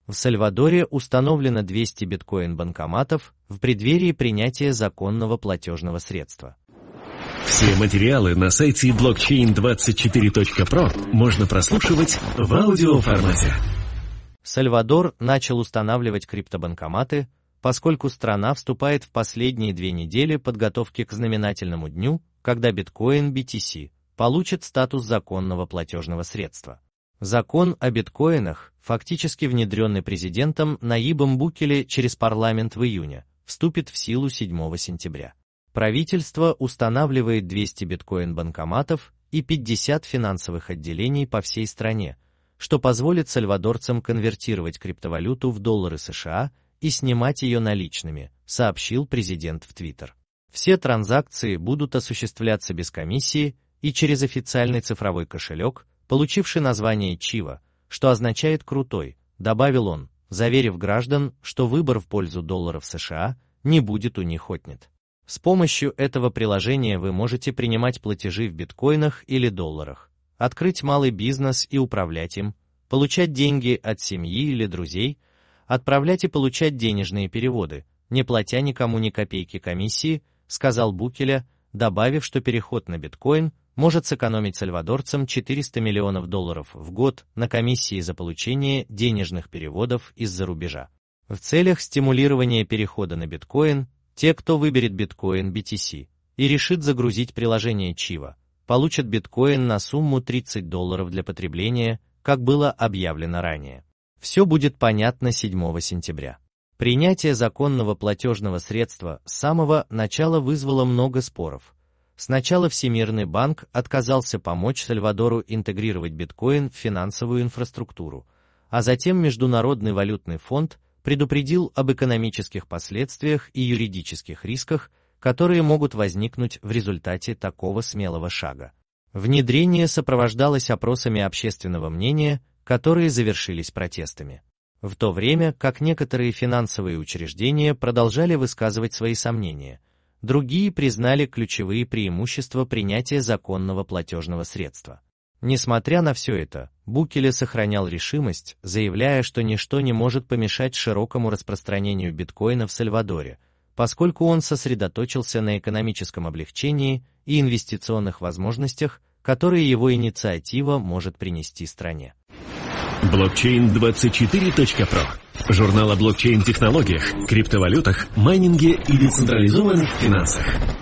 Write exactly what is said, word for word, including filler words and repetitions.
В Сальвадоре установлено двести биткоин-банкоматов в преддверии принятия законного платежного средства. Все материалы на сайте блокчейн двадцать четыре точка про можно прослушивать в аудиоформате. Сальвадор начал устанавливать криптобанкоматы, поскольку страна вступает в последние две недели подготовки к знаменательному дню, когда биткоин би ти си получит статус законного платежного средства. Закон о биткоинах, фактически внедренный президентом Наибом Букеле через парламент в июне, вступит в силу седьмого сентября. Правительство устанавливает двести биткоин-банкоматов и пятьдесят финансовых отделений по всей стране, что позволит сальвадорцам конвертировать криптовалюту в доллары США и снимать ее наличными, сообщил президент в Твиттер. Все транзакции будут осуществляться без комиссии и через официальный цифровой кошелек, получивший название Чива, что означает «крутой», добавил он, заверив граждан, что выбор в пользу долларов США не будет у них отнят. С помощью этого приложения вы можете принимать платежи в биткоинах или долларах, открыть малый бизнес и управлять им, получать деньги от семьи или друзей, отправлять и получать денежные переводы, не платя никому ни копейки комиссии, сказал Букеле, добавив, что переход на биткоин может сэкономить сальвадорцам четыреста миллионов долларов в год на комиссии за получение денежных переводов из-за рубежа. В целях стимулирования перехода на биткоин, те, кто выберет биткоин би ти си и решит загрузить приложение Чива, получат биткоин на сумму тридцать долларов для потребления, как было объявлено ранее. Все будет понятно седьмого сентября. Принятие законного платежного средства с самого начала вызвало много споров. Сначала Всемирный банк отказался помочь Сальвадору интегрировать биткоин в финансовую инфраструктуру, а затем Международный валютный фонд предупредил об экономических последствиях и юридических рисках, которые могут возникнуть в результате такого смелого шага. Внедрение сопровождалось опросами общественного мнения, которые завершились протестами. В то время как некоторые финансовые учреждения продолжали высказывать свои сомнения, другие признали ключевые преимущества принятия законного платежного средства. Несмотря на все это, Букеле сохранял решимость, заявляя, что ничто не может помешать широкому распространению биткоина в Сальвадоре, поскольку он сосредоточился на экономическом облегчении и инвестиционных возможностях, которые его инициатива может принести стране. блокчейн двадцать четыре точка про. Журнал о блокчейн-технологиях, криптовалютах, майнинге и децентрализованных финансах.